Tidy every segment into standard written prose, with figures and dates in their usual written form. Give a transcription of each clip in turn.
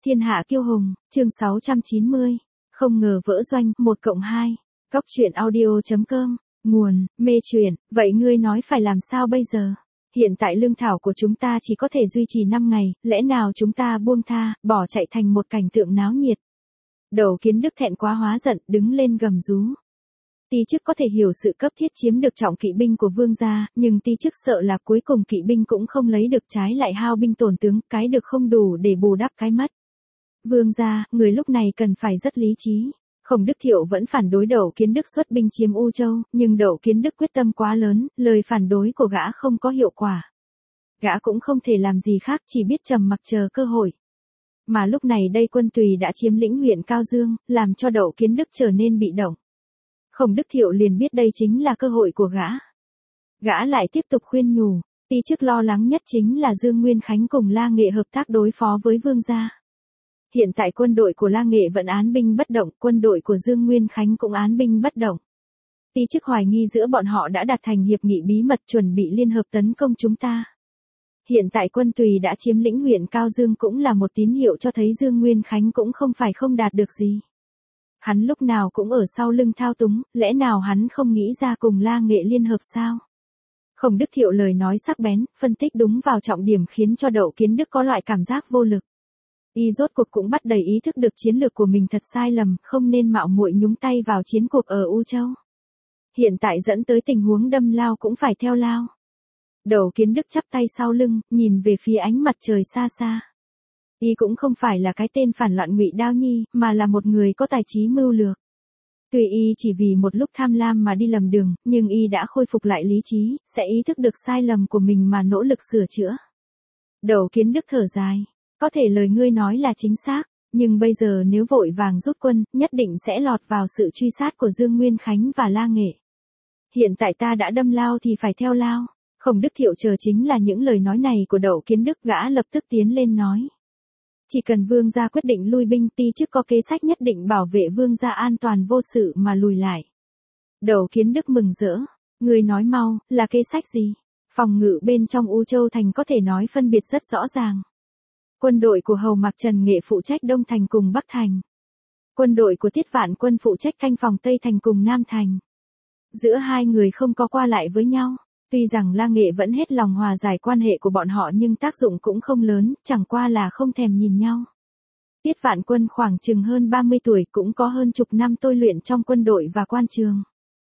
Thiên hạ kiêu hùng, chương 690. Không ngờ vỡ doanh, 1+2. Cóc truyện audio.com. Nguồn, mê truyện. Vậy ngươi nói phải làm sao bây giờ? Hiện tại lương thảo của chúng ta chỉ có thể duy trì 5 ngày, lẽ nào chúng ta buông tha, bỏ chạy thành một cảnh tượng náo nhiệt? Đầu Kiến Đức thẹn quá hóa giận, đứng lên gầm rú. Ti chức có thể hiểu sự cấp thiết chiếm được trọng kỵ binh của vương gia, nhưng ti chức sợ là cuối cùng kỵ binh cũng không lấy được, trái lại hao binh tổn tướng, cái được không đủ để bù đắp cái mất. Vương gia, người lúc này cần phải rất lý trí. Khổng Đức Thiệu vẫn phản đối Đậu Kiến Đức xuất binh chiếm U Châu, nhưng Đậu Kiến Đức quyết tâm quá lớn, lời phản đối của gã không có hiệu quả. Gã cũng không thể làm gì khác, chỉ biết trầm mặc chờ cơ hội. Mà lúc này đây Quân Tùy đã chiếm lĩnh huyện Cao Dương, làm cho Đậu Kiến Đức trở nên bị động. Khổng Đức Thiệu liền biết đây chính là cơ hội của gã. Gã lại tiếp tục khuyên nhủ, ti chức lo lắng nhất chính là Dương Nguyên Khánh cùng La Nghệ hợp tác đối phó với vương gia. Hiện tại quân đội của La Nghệ vẫn án binh bất động, quân đội của Dương Nguyên Khánh cũng án binh bất động. Ti chức hoài nghi giữa bọn họ đã đạt thành hiệp nghị bí mật chuẩn bị liên hợp tấn công chúng ta. Hiện tại Quân Tùy đã chiếm lĩnh huyện Cao Dương cũng là một tín hiệu cho thấy Dương Nguyên Khánh cũng không phải không đạt được gì. Hắn lúc nào cũng ở sau lưng thao túng, lẽ nào hắn không nghĩ ra cùng La Nghệ liên hợp sao? Khổng Đức Thiệu lời nói sắc bén, phân tích đúng vào trọng điểm khiến cho Đậu Kiến Đức có loại cảm giác vô lực. Y rốt cuộc cũng bắt đầy ý thức được chiến lược của mình thật sai lầm, không nên mạo muội nhúng tay vào chiến cuộc ở U Châu. Hiện tại dẫn tới tình huống đâm lao cũng phải theo lao. Đậu Kiến Đức chắp tay sau lưng, nhìn về phía ánh mặt trời xa xa. Y cũng không phải là cái tên phản loạn Ngụy Đao Nhi, mà là một người có tài trí mưu lược. Tuy Y chỉ vì một lúc tham lam mà đi lầm đường, nhưng Y đã khôi phục lại lý trí, sẽ ý thức được sai lầm của mình mà nỗ lực sửa chữa. Đậu Kiến Đức thở dài. Có thể lời ngươi nói là chính xác, nhưng bây giờ nếu vội vàng rút quân, nhất định sẽ lọt vào sự truy sát của Dương Nguyên Khánh và La Nghệ. Hiện tại ta đã đâm lao thì phải theo lao. Khổng Đức Thiệu chờ chính là những lời nói này của Đậu Kiến Đức, gã lập tức tiến lên nói. Chỉ cần vương gia quyết định lui binh, ti chức có kế sách nhất định bảo vệ vương gia an toàn vô sự mà lùi lại. Đậu Kiến Đức mừng rỡ. Ngươi nói mau, là kế sách gì? Phòng ngự bên trong U Châu thành có thể nói phân biệt rất rõ ràng. Quân đội của Hầu Mạc Trần Nghệ phụ trách Đông Thành cùng Bắc Thành. Quân đội của Tiết Vạn Quân phụ trách canh phòng Tây Thành cùng Nam Thành. Giữa hai người không có qua lại với nhau. Tuy rằng La Nghệ vẫn hết lòng hòa giải quan hệ của bọn họ nhưng tác dụng cũng không lớn, chẳng qua là không thèm nhìn nhau. Tiết Vạn Quân khoảng chừng hơn 30 tuổi, cũng có hơn chục năm tôi luyện trong quân đội và quan trường.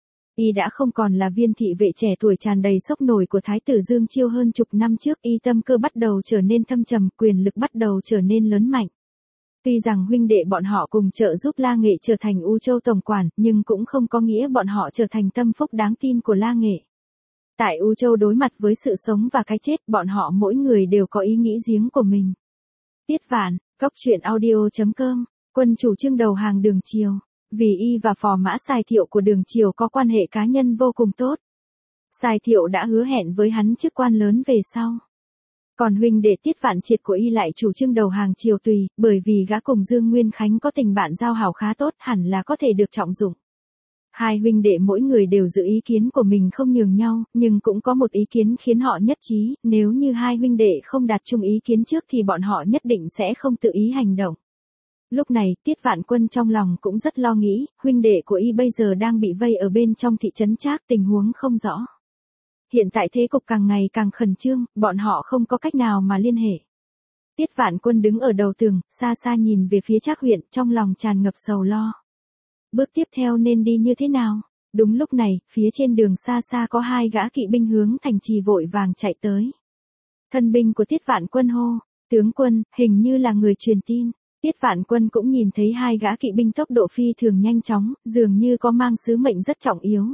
Y đã không còn là viên thị vệ trẻ tuổi tràn đầy sốc nổi của Thái tử Dương Chiêu hơn chục năm trước, Y tâm cơ bắt đầu trở nên thâm trầm, quyền lực bắt đầu trở nên lớn mạnh. Tuy rằng huynh đệ bọn họ cùng trợ giúp La Nghệ trở thành U Châu tổng quản, nhưng cũng không có nghĩa bọn họ trở thành tâm phúc đáng tin của La Nghệ. Tại U Châu đối mặt với sự sống và cái chết, bọn họ mỗi người đều có ý nghĩ riêng của mình. Tiết Vạn, Cóc truyện audio.com. Quân chủ trương đầu hàng Đường Triều. Vì Y và phò mã Sai Thiệu của Đường Triều có quan hệ cá nhân vô cùng tốt. Sai Thiệu đã hứa hẹn với hắn chức quan lớn về sau. Còn huynh đệ Tiết Vạn Triệt của Y lại chủ trương đầu hàng Triều Tùy, bởi vì gã cùng Dương Nguyên Khánh có tình bạn giao hảo khá tốt, hẳn là có thể được trọng dụng. Hai huynh đệ mỗi người đều giữ ý kiến của mình không nhường nhau, nhưng cũng có một ý kiến khiến họ nhất trí, nếu như hai huynh đệ không đạt chung ý kiến trước thì bọn họ nhất định sẽ không tự ý hành động. Lúc này, Tiết Vạn Quân trong lòng cũng rất lo nghĩ, huynh đệ của Y bây giờ đang bị vây ở bên trong thị trấn Trác, tình huống không rõ. Hiện tại thế cục càng ngày càng khẩn trương, bọn họ không có cách nào mà liên hệ. Tiết Vạn Quân đứng ở đầu tường, xa xa nhìn về phía Trác huyện, trong lòng tràn ngập sầu lo. Bước tiếp theo nên đi như thế nào? Đúng lúc này, phía trên đường xa xa có hai gã kỵ binh hướng thành trì vội vàng chạy tới. Thân binh của Tiết Vạn Quân hô, tướng quân, hình như là người truyền tin. Tiết Vạn Quân cũng nhìn thấy hai gã kỵ binh tốc độ phi thường nhanh chóng, dường như có mang sứ mệnh rất trọng yếu.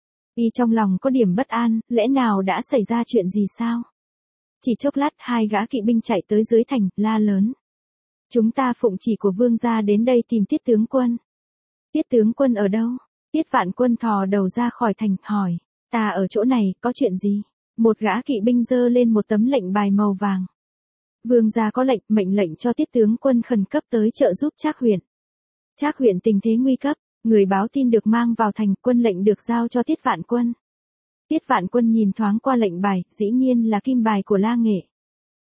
Y trong lòng có điểm bất an, lẽ nào đã xảy ra chuyện gì sao? Chỉ chốc lát hai gã kỵ binh chạy tới dưới thành, la lớn. Chúng ta phụng chỉ của vương gia đến đây tìm Tiết tướng quân. Tiết tướng quân ở đâu? Tiết Vạn Quân thò đầu ra khỏi thành, hỏi. Ta ở chỗ này, có chuyện gì? Một gã kỵ binh giơ lên một tấm lệnh bài màu vàng. Vương gia có lệnh, mệnh lệnh cho Tiết tướng quân khẩn cấp tới trợ giúp Trác huyện. Trác huyện tình thế nguy cấp, người báo tin được mang vào thành, quân lệnh được giao cho Tiết Vạn Quân. Tiết Vạn Quân nhìn thoáng qua lệnh bài, dĩ nhiên là kim bài của La Nghệ.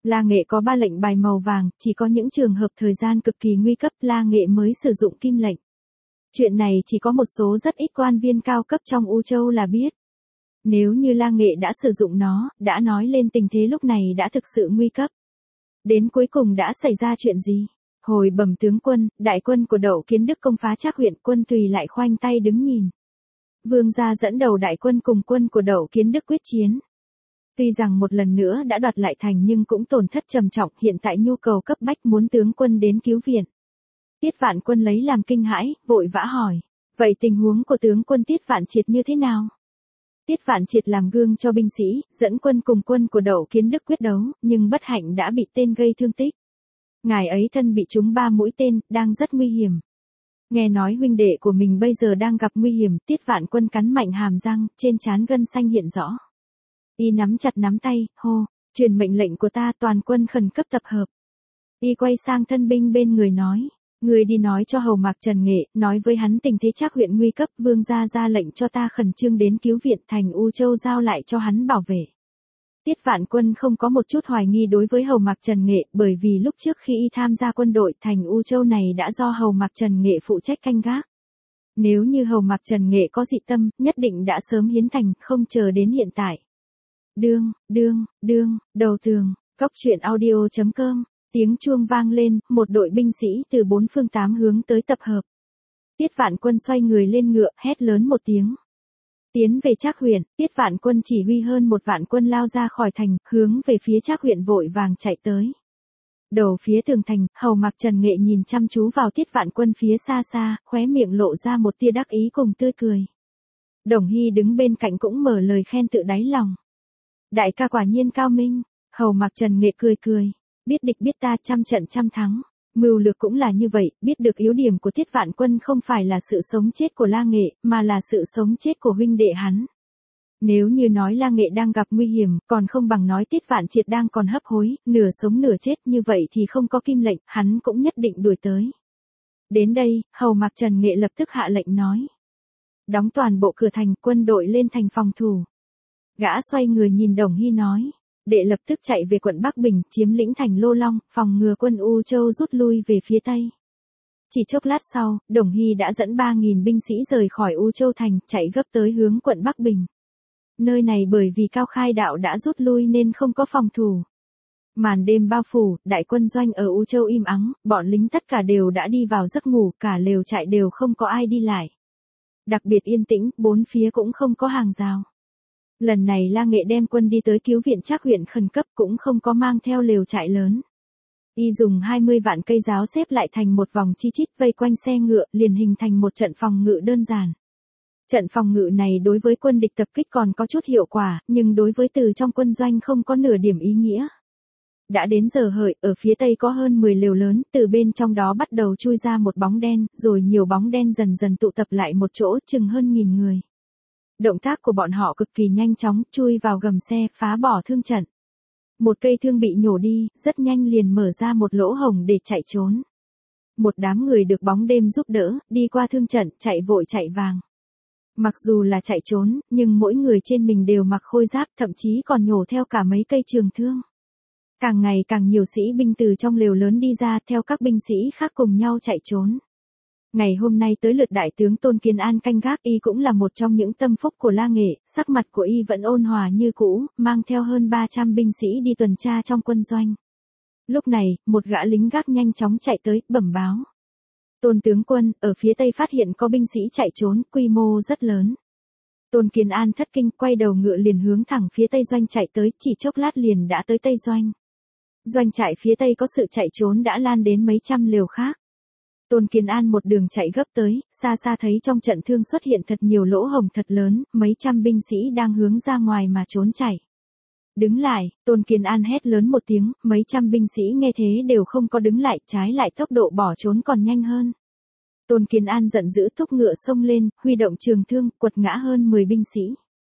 La Nghệ có 3 lệnh bài màu vàng, chỉ có những trường hợp thời gian cực kỳ nguy cấp La Nghệ mới sử dụng kim lệnh. Chuyện này chỉ có một số rất ít quan viên cao cấp trong U Châu là biết. Nếu như La Nghệ đã sử dụng nó, đã nói lên tình thế lúc này đã thực sự nguy cấp. Đến cuối cùng đã xảy ra chuyện gì? Hồi bẩm tướng quân, đại quân của Đậu Kiến Đức công phá Trác huyện, quân Tùy lại khoanh tay đứng nhìn. Vương gia dẫn đầu đại quân cùng quân của Đậu Kiến Đức quyết chiến. Tuy rằng một lần nữa đã đoạt lại thành nhưng cũng tổn thất trầm trọng, hiện tại nhu cầu cấp bách muốn tướng quân đến cứu viện. Tiết Vạn Quân lấy làm kinh hãi, vội vã hỏi, vậy tình huống của tướng quân Tiết Vạn Triệt như thế nào? Tiết Vạn Triệt làm gương cho binh sĩ, dẫn quân cùng quân của Đậu Kiến Đức quyết đấu, nhưng bất hạnh đã bị tên gây thương tích. Ngài ấy thân bị trúng 3 mũi tên, đang rất nguy hiểm. Nghe nói huynh đệ của mình bây giờ đang gặp nguy hiểm, Tiết Vạn Quân cắn mạnh hàm răng, trên trán gân xanh hiện rõ. Y nắm chặt nắm tay, hô, truyền mệnh lệnh của ta, toàn quân khẩn cấp tập hợp. Y quay sang thân binh bên người nói, người đi nói cho Hầu Mạc Trần Nghệ, nói với hắn tình thế Trác huyện nguy cấp, vương gia ra lệnh cho ta khẩn trương đến cứu viện, thành U Châu giao lại cho hắn bảo vệ. Tiết Vạn Quân không có một chút hoài nghi đối với Hầu Mạc Trần Nghệ, bởi vì lúc trước khi y tham gia quân đội, thành U Châu này đã do Hầu Mạc Trần Nghệ phụ trách canh gác. Nếu như Hầu Mạc Trần Nghệ có dị tâm, nhất định đã sớm hiến thành, không chờ đến hiện tại. Đầu tường, cóc truyện audio.com, tiếng chuông vang lên, một đội binh sĩ từ 4 phương 8 hướng tới tập hợp. Tiết Vạn Quân xoay người lên ngựa, hét lớn một tiếng. Tiến về Trác huyện, Tiết Vạn Quân chỉ huy hơn 1 vạn quân lao ra khỏi thành, hướng về phía Trác huyện vội vàng chạy tới. Đầu phía tường thành, Hầu Mạc Trần Nghệ nhìn chăm chú vào Tiết Vạn Quân phía xa xa, khóe miệng lộ ra một tia đắc ý cùng tươi cười. Đồng Hy đứng bên cạnh cũng mở lời khen tự đáy lòng. Đại ca quả nhiên cao minh. Hầu Mạc Trần Nghệ cười cười. Biết địch biết ta, trăm trận trăm thắng. Mưu lược cũng là như vậy, biết được yếu điểm của Tiết Vạn Quân không phải là sự sống chết của La Nghệ, mà là sự sống chết của huynh đệ hắn. Nếu như nói La Nghệ đang gặp nguy hiểm, còn không bằng nói Tiết Vạn Triệt đang còn hấp hối, nửa sống nửa chết, như vậy thì không có kim lệnh, hắn cũng nhất định đuổi tới. Đến đây, Hầu Mạc Trần Nghệ lập tức hạ lệnh nói. Đóng toàn bộ cửa thành, quân đội lên thành phòng thủ. Gã xoay người nhìn Đồng Hy nói. Đệ lập tức chạy về quận Bắc Bình, chiếm lĩnh thành Lô Long, phòng ngừa quân U Châu rút lui về phía Tây. Chỉ chốc lát sau, Đồng Hy đã dẫn 3.000 binh sĩ rời khỏi U Châu thành, chạy gấp tới hướng quận Bắc Bình. Nơi này bởi vì Cao Khai Đạo đã rút lui nên không có phòng thủ. Màn đêm bao phủ, đại quân doanh ở U Châu im ắng, bọn lính tất cả đều đã đi vào giấc ngủ, cả lều trại đều không có ai đi lại. Đặc biệt yên tĩnh, bốn phía cũng không có hàng rào. Lần này La Nghệ đem quân đi tới cứu viện Trác huyện khẩn cấp, cũng không có mang theo lều trại lớn. Y dùng 20 vạn cây giáo xếp lại thành một vòng chi chít vây quanh xe ngựa, liền hình thành một trận phòng ngự đơn giản. Trận phòng ngự này đối với quân địch tập kích còn có chút hiệu quả, nhưng đối với từ trong quân doanh không có nửa điểm ý nghĩa. Đã đến giờ hợi, ở phía tây có hơn 10 lều lớn, từ bên trong đó bắt đầu chui ra một bóng đen, rồi nhiều bóng đen dần dần tụ tập lại một chỗ, chừng hơn 1000 người. Động tác của bọn họ cực kỳ nhanh chóng, chui vào gầm xe, phá bỏ thương trận. Một cây thương bị nhổ đi, rất nhanh liền mở ra một lỗ hổng để chạy trốn. Một đám người được bóng đêm giúp đỡ, đi qua thương trận, chạy vội chạy vàng. Mặc dù là chạy trốn, nhưng mỗi người trên mình đều mặc khôi giáp, thậm chí còn nhổ theo cả mấy cây trường thương. Càng ngày càng nhiều sĩ binh từ trong lều lớn đi ra, theo các binh sĩ khác cùng nhau chạy trốn. Ngày hôm nay tới lượt đại tướng Tôn Kiên An canh gác, y cũng là một trong những tâm phúc của La Nghệ, sắc mặt của y vẫn ôn hòa như cũ, mang theo hơn 300 binh sĩ đi tuần tra trong quân doanh. Lúc này, một gã lính gác nhanh chóng chạy tới, bẩm báo. Tôn tướng quân, ở phía tây phát hiện có binh sĩ chạy trốn, quy mô rất lớn. Tôn Kiên An thất kinh, quay đầu ngựa liền hướng thẳng phía tây doanh chạy tới, chỉ chốc lát liền đã tới tây doanh. Doanh trại phía tây có sự chạy trốn đã lan đến mấy trăm lều khác. Tôn Kiên An một đường chạy gấp tới, xa xa thấy trong trận thương xuất hiện thật nhiều lỗ hổng thật lớn, mấy trăm binh sĩ đang hướng ra ngoài mà trốn chạy. Đứng lại, Tôn Kiên An hét lớn một tiếng, mấy trăm binh sĩ nghe thế đều không có đứng lại, trái lại tốc độ bỏ trốn còn nhanh hơn. Tôn Kiên An giận dữ thúc ngựa xông lên, huy động trường thương, quật ngã hơn 10 binh sĩ.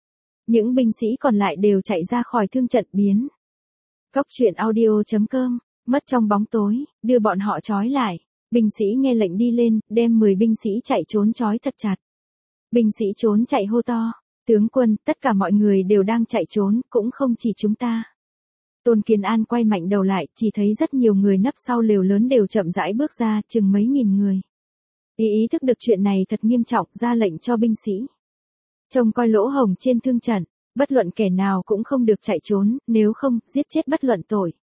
Những binh sĩ còn lại đều chạy ra khỏi thương trận biến. Cóc truyện audio.com, mất trong bóng tối, đưa bọn họ trói lại. Binh sĩ nghe lệnh đi lên, đem 10 binh sĩ chạy trốn trói thật chặt. Binh sĩ trốn chạy hô to. Tướng quân, tất cả mọi người đều đang chạy trốn, cũng không chỉ chúng ta. Tôn Kiến An quay mạnh đầu lại, chỉ thấy rất nhiều người nấp sau lều lớn đều chậm rãi bước ra, chừng mấy nghìn người. Ý thức được chuyện này thật nghiêm trọng, ra lệnh cho binh sĩ trông coi lỗ hổng trên thương trận, bất luận kẻ nào cũng không được chạy trốn, nếu không, giết chết bất luận tội.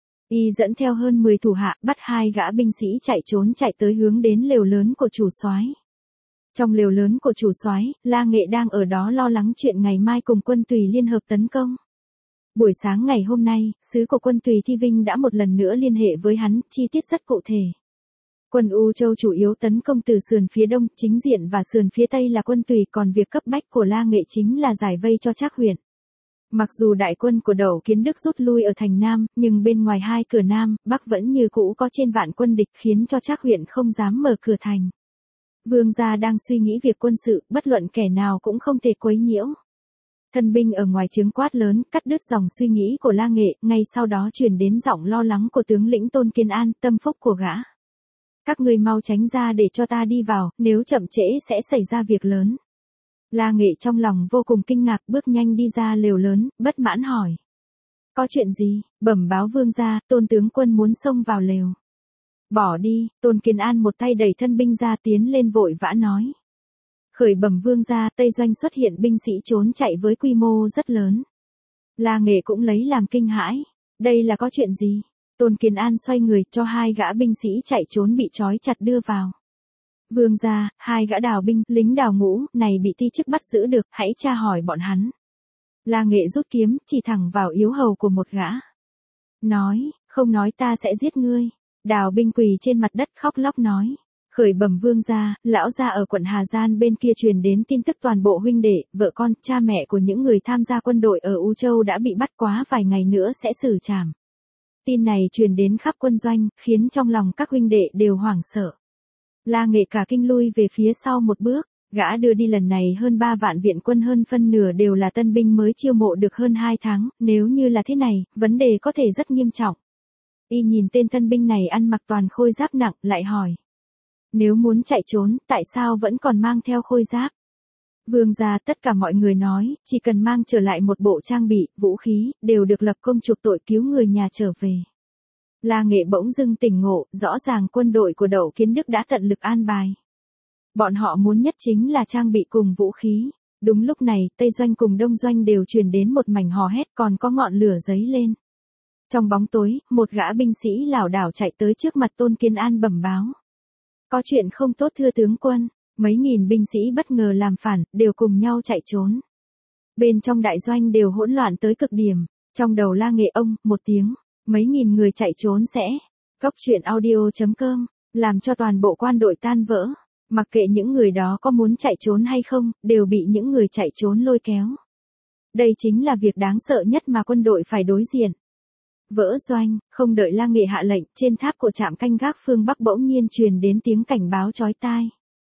Y dẫn theo hơn 10 thủ hạ, bắt 2 gã binh sĩ chạy trốn chạy tới hướng đến lều lớn của chủ soái. Trong lều lớn của chủ soái, La Nghệ đang ở đó lo lắng chuyện ngày mai cùng quân Tùy liên hợp tấn công. Buổi sáng ngày hôm nay, sứ của quân Tùy Thi Vinh đã một lần nữa liên hệ với hắn, chi tiết rất cụ thể. Quân U Châu chủ yếu tấn công từ sườn phía đông, chính diện và sườn phía tây là quân Tùy, còn việc cấp bách của La Nghệ chính là giải vây cho Trác huyện. Mặc dù đại quân của Đậu Kiến Đức rút lui ở thành Nam, nhưng bên ngoài 2 cửa Nam, Bắc vẫn như cũ có trên vạn quân địch khiến cho Trác huyện không dám mở cửa thành. Vương gia đang suy nghĩ việc quân sự, bất luận kẻ nào cũng không thể quấy nhiễu. Thân binh ở ngoài trướng quát lớn, cắt đứt dòng suy nghĩ của La Nghệ, ngay sau đó truyền đến giọng lo lắng của tướng lĩnh Tôn Kiến An, tâm phúc của gã. Các ngươi mau tránh ra để cho ta đi vào, nếu chậm trễ sẽ xảy ra việc lớn. La Nghệ trong lòng vô cùng kinh ngạc, bước nhanh đi ra lều lớn, bất mãn hỏi. Có chuyện gì? Bẩm báo vương gia, Tôn tướng quân muốn xông vào lều. Bỏ đi, Tôn Kiến An một tay đẩy thân binh ra tiến lên vội vã nói. Khởi bẩm vương gia, Tây Doanh xuất hiện binh sĩ trốn chạy với quy mô rất lớn. La Nghệ cũng lấy làm kinh hãi. Đây là có chuyện gì? Tôn Kiến An xoay người cho 2 gã binh sĩ chạy trốn bị trói chặt đưa vào. Vương gia, 2 gã đào binh, lính đào ngũ, này bị ti chức bắt giữ được, hãy tra hỏi bọn hắn. La Nghệ rút kiếm, chỉ thẳng vào yếu hầu của một gã. Nói, không nói ta sẽ giết ngươi. Đào binh quỳ trên mặt đất khóc lóc nói. Khởi bẩm vương gia, lão gia ở quận Hà Giang bên kia truyền đến tin tức toàn bộ huynh đệ, vợ con, cha mẹ của những người tham gia quân đội ở U Châu đã bị bắt, quá vài ngày nữa sẽ xử trảm. Tin này truyền đến khắp quân doanh, khiến trong lòng các huynh đệ đều hoảng sợ. La Nghệ cả kinh lui về phía sau một bước, gã đưa đi lần này hơn 3 vạn viện quân, hơn phân nửa đều là tân binh mới chiêu mộ được hơn 2 tháng, nếu như là thế này, vấn đề có thể rất nghiêm trọng. Y nhìn tên tân binh này ăn mặc toàn khôi giáp nặng, lại hỏi. Nếu muốn chạy trốn, tại sao vẫn còn mang theo khôi giáp? Vương gia, tất cả mọi người nói, chỉ cần mang trở lại một bộ trang bị, vũ khí, đều được lập công chuộc tội cứu người nhà trở về. La Nghệ bỗng dưng tỉnh ngộ, rõ ràng quân đội của Đậu Kiến Đức đã tận lực an bài. Bọn họ muốn nhất chính là trang bị cùng vũ khí. Đúng lúc này, Tây Doanh cùng Đông Doanh đều truyền đến một mảnh hò hét, còn có ngọn lửa giấy lên. Trong bóng tối, một gã binh sĩ lảo đảo chạy tới trước mặt Tôn Kiến An bẩm báo. Có chuyện không tốt thưa tướng quân, mấy nghìn binh sĩ bất ngờ làm phản, đều cùng nhau chạy trốn. Bên trong đại doanh đều hỗn loạn tới cực điểm, trong đầu La Nghệ ông, một tiếng, mấy nghìn người chạy trốn sẽ. Cốc truyện audio.com, làm cho toàn bộ quan đội tan vỡ, mặc kệ những người đó có muốn chạy trốn hay không, đều bị những người chạy trốn lôi kéo. Đây chính là việc đáng sợ nhất mà quân đội phải đối diện. Vỡ doanh, không đợi La Nghệ hạ lệnh, trên tháp của trạm canh gác phương Bắc bỗng nhiên truyền đến tiếng cảnh báo chói tai.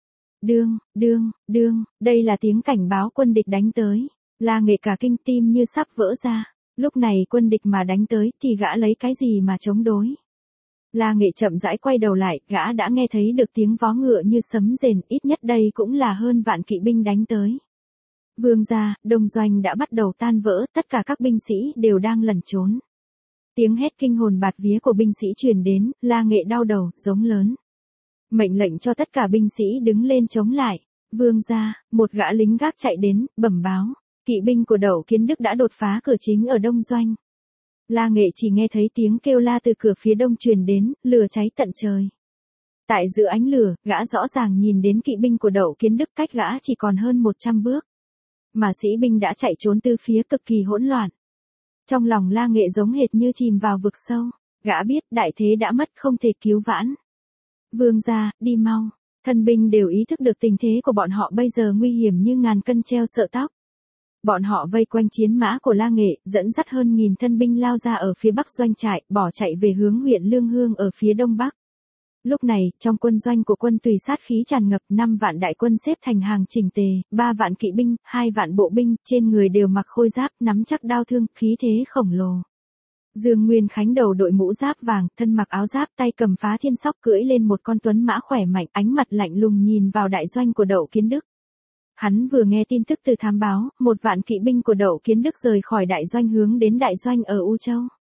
Đương, đây là tiếng cảnh báo quân địch đánh tới. La Nghệ cả kinh, tim như sắp vỡ ra. Lúc này quân địch mà đánh tới thì gã lấy cái gì mà chống đối? La Nghệ chậm rãi quay đầu lại, gã đã nghe thấy được tiếng vó ngựa như sấm rền, ít nhất đây cũng là hơn vạn kỵ binh đánh tới. Vương gia, Đông Doanh đã bắt đầu tan vỡ, tất cả các binh sĩ đều đang lẩn trốn. Tiếng hét kinh hồn bạt vía của binh sĩ truyền đến, La Nghệ đau đầu, giống lớn. Mệnh lệnh cho tất cả binh sĩ đứng lên chống lại. Vương gia, một gã lính gác chạy đến, bẩm báo. Kỵ binh của Đậu Kiến Đức đã đột phá cửa chính ở Đông Doanh. La Nghệ chỉ nghe thấy tiếng kêu la từ cửa phía đông truyền đến, lửa cháy tận trời. Tại giữa ánh lửa, gã rõ ràng nhìn đến kỵ binh của Đậu Kiến Đức cách gã chỉ còn hơn 100 bước. Mà sĩ binh đã chạy trốn từ phía cực kỳ hỗn loạn. Trong lòng La Nghệ giống hệt như chìm vào vực sâu, gã biết đại thế đã mất, không thể cứu vãn. Vương gia, đi mau. Thân binh đều ý thức được tình thế của bọn họ bây giờ nguy hiểm như ngàn cân treo sợi tóc. Bọn họ vây quanh chiến mã của La Nghệ, dẫn dắt hơn 1000 thân binh lao ra ở phía bắc doanh trại, bỏ chạy về hướng huyện Lương Hương ở phía đông bắc. Lúc này, trong quân doanh của quân Tùy sát khí tràn ngập, 5 vạn đại quân xếp thành hàng chỉnh tề, 3 vạn kỵ binh, 2 vạn bộ binh, trên người đều mặc khôi giáp, nắm chắc đao thương, khí thế khổng lồ. Dương Nguyên Khánh đầu đội mũ giáp vàng, thân mặc áo giáp, tay cầm phá thiên sóc, cưỡi lên một con tuấn mã khỏe mạnh, ánh mặt lạnh lùng nhìn vào đại doanh của Đậu Kiến Đức. Hắn vừa nghe tin tức từ thám báo, 1 vạn kỵ binh của Đậu Kiến Đức rời khỏi đại doanh hướng đến đại doanh ở U Châu.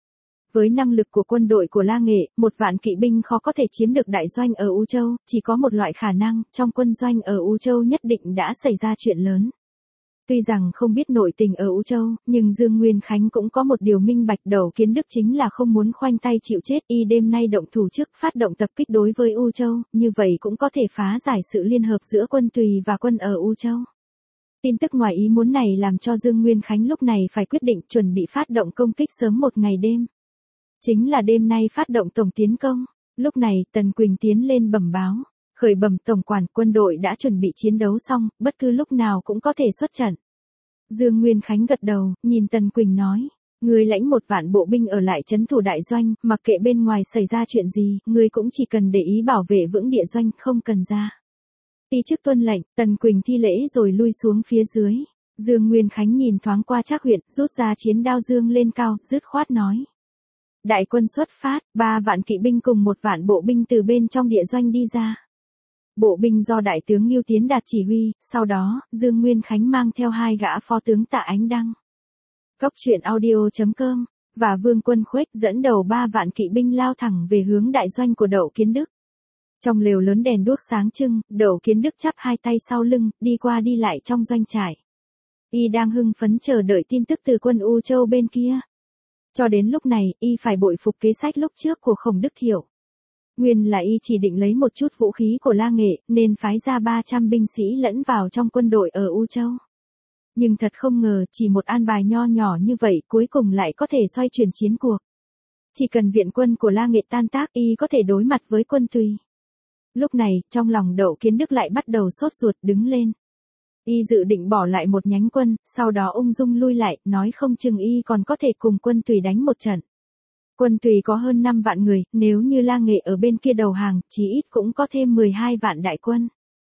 Với năng lực của quân đội của La Nghệ, 1.000 kỵ binh khó có thể chiếm được đại doanh ở U Châu, chỉ có một loại khả năng, trong quân doanh ở U Châu nhất định đã xảy ra chuyện lớn. Tuy rằng không biết nội tình ở U Châu, nhưng Dương Nguyên Khánh cũng có một điều minh bạch, Đậu Kiến Đức chính là không muốn khoanh tay chịu chết, y đêm nay động thủ trước phát động tập kích đối với U Châu, như vậy cũng có thể phá giải sự liên hợp giữa quân Tùy và quân ở U Châu. Tin tức ngoài ý muốn này làm cho Dương Nguyên Khánh lúc này phải quyết định chuẩn bị phát động công kích sớm một ngày đêm. Chính là đêm nay phát động tổng tiến công. Lúc này, Tần Quỳnh tiến lên bẩm báo. Khởi bẩm tổng quản, quân đội đã chuẩn bị chiến đấu xong, bất cứ lúc nào cũng có thể xuất trận. Dương Nguyên Khánh gật đầu, nhìn Tần Quỳnh nói. Ngươi lãnh 1.000 bộ binh ở lại trấn thủ đại doanh, mặc kệ bên ngoài xảy ra chuyện gì, ngươi cũng chỉ cần để ý bảo vệ vững địa doanh, không cần ra. Ti chức tuân lệnh, Tần Quỳnh thi lễ rồi lui xuống phía dưới. Dương Nguyên Khánh nhìn thoáng qua Trác Huyện, rút ra chiến đao dương lên cao, dứt khoát nói. Đại quân xuất phát, 3.000 kỵ binh cùng 1.000 bộ binh từ bên trong địa doanh đi ra. Bộ binh do Đại tướng Ngưu Tiến Đạt chỉ huy, sau đó, Dương Nguyên Khánh mang theo 2 gã phó tướng Tạ Ánh Đăng, Cốc truyện audio.com, và Vương Quân Khuếch dẫn đầu 3.000 kỵ binh lao thẳng về hướng đại doanh của Đậu Kiến Đức. Trong lều lớn đèn đuốc sáng trưng, Đậu Kiến Đức chắp 2 tay sau lưng, đi qua đi lại trong doanh trại. Y đang hưng phấn chờ đợi tin tức từ quân U Châu bên kia. Cho đến lúc này, y phải bội phục kế sách lúc trước của Khổng Đức Thiệu. Nguyên là y chỉ định lấy một chút vũ khí của La Nghệ, nên phái ra 300 binh sĩ lẫn vào trong quân đội ở U Châu. Nhưng thật không ngờ, chỉ một an bài nho nhỏ như vậy cuối cùng lại có thể xoay chuyển chiến cuộc. Chỉ cần viện quân của La Nghệ tan tác, y có thể đối mặt với quân Tùy. Lúc này, trong lòng Đậu Kiến Đức lại bắt đầu sốt ruột, đứng lên. Y dự định bỏ lại một nhánh quân, sau đó ung dung lui lại, nói không chừng y còn có thể cùng quân Tùy đánh một trận. Quân Tùy có hơn 5 vạn người, nếu như La Nghệ ở bên kia đầu hàng, chí ít cũng có thêm 12 vạn đại quân.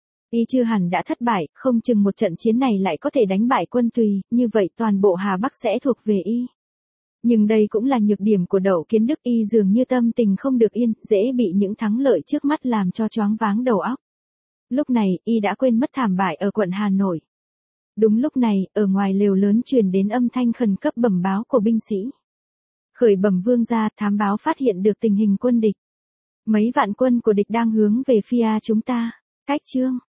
Y chưa hẳn đã thất bại, không chừng một trận chiến này lại có thể đánh bại quân Tùy, như vậy toàn bộ Hà Bắc sẽ thuộc về y. Nhưng đây cũng là nhược điểm của Đậu Kiến Đức, y dường như tâm tình không được yên, dễ bị những thắng lợi trước mắt làm cho choáng váng đầu óc. Lúc này, y đã quên mất thảm bại ở quận Hà Nội. Đúng lúc này, ở ngoài lều lớn truyền đến âm thanh khẩn cấp bẩm báo của binh sĩ. Khởi bẩm vương gia, thám báo phát hiện được tình hình quân địch. Mấy vạn quân của địch đang hướng về phía chúng ta. Cách chương